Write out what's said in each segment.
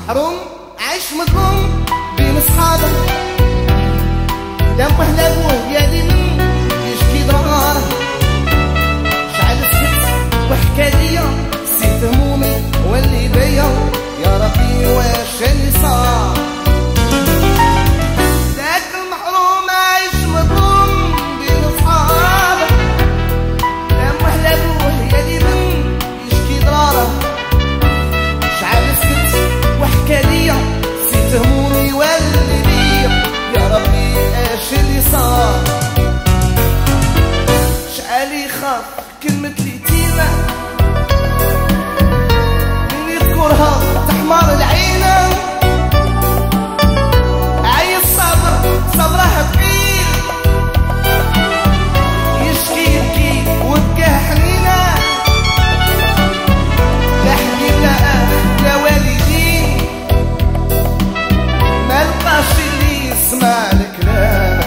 محروم عايش مظلوم بين اصحابه، لما هلابوه يا دي من يشكي ضراره. شعل سكت وحكى ليا نسيت همومي واللي بيا، يا ربي واش اللي صار. ذاك المحروم عايش مظلوم بين اصحابه، لما هلابوه يا دي من يشكي ضراره. شعل سكت وحكى ليا نسيت همومي واللي بيا، يا ربي ايش اللي صار. شعل يخاف كلمة اليتيمة من يذكرها تحمر العينة. عايز صبر صبرها ثقيل، يشكي يبكي وبكاه حنينة. لا حبيب لا أهل لا والدين، ملقاش اللي يسمع الكلام.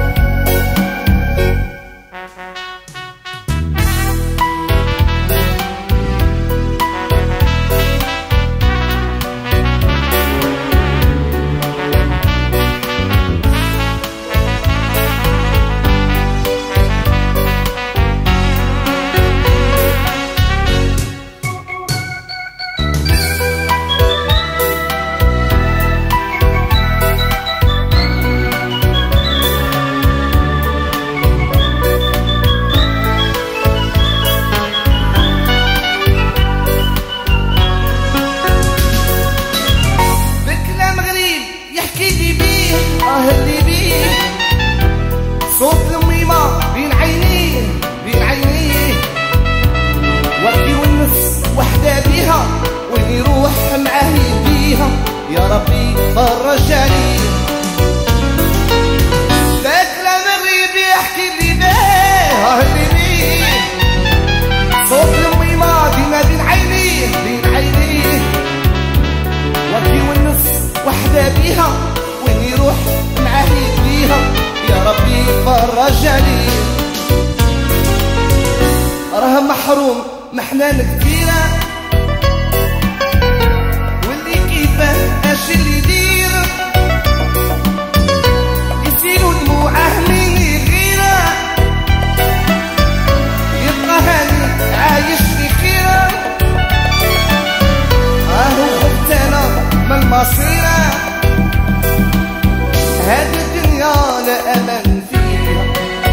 اللي بيه صوت الميمة بين عينيه بين عينيه، وردي والنفس وحدة بيها واللي يروح معاه يديها، يا ربي فرج عليه. ذاك المغرب يحكي اللي بيه اللي بيه صوت الميمة بين عينيه بين عينيه، وردي والنفس وحدة بيها واللي يروح معاه يديها، يا ربي فرج عليه. راه محروم محنان كثيرة، واللي كيفاه اش اللي يدير، يسيلو دموعه من يغيره، يبقى هاني عايش في خيره. راهو خفت انا من المصيره، هذه الدنيا لا أمل فيها.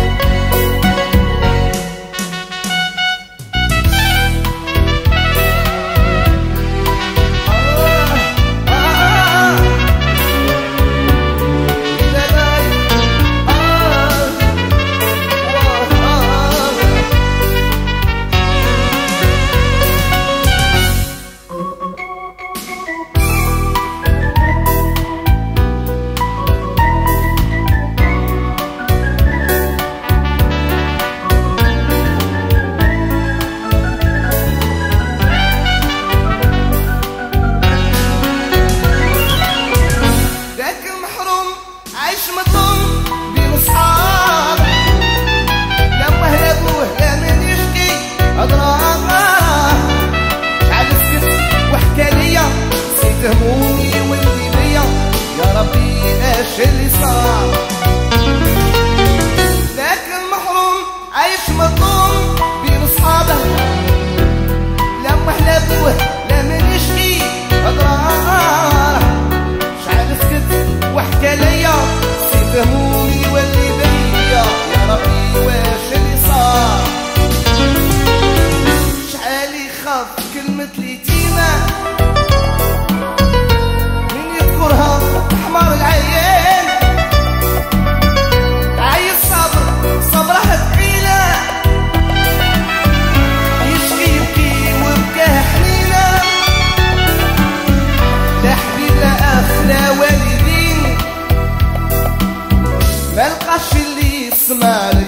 عايش مظلوم بين اصحابه، لما هلابوه يا من يشكي اضراره. شعل سكت وحكى ليا نسيت همومي واللي بيا، يا ربي ايش اللي صار. ذاك المحروم عايش مظلوم بين اصحابه، لما هلابوه يا من يشكي اضراره. شعل سكت وحكى ليا نسيت همومي واللي بيا، يا ربي واش اللي صار. شعال يخاف كلمة اليتيمة من يذكرها تحمر العين. عايز صبر صبرها ثقيلة، يشكي يبكي وبكاه حنينة. لا حبيب لا أخ لا والدين، ملقاش اللي يسمع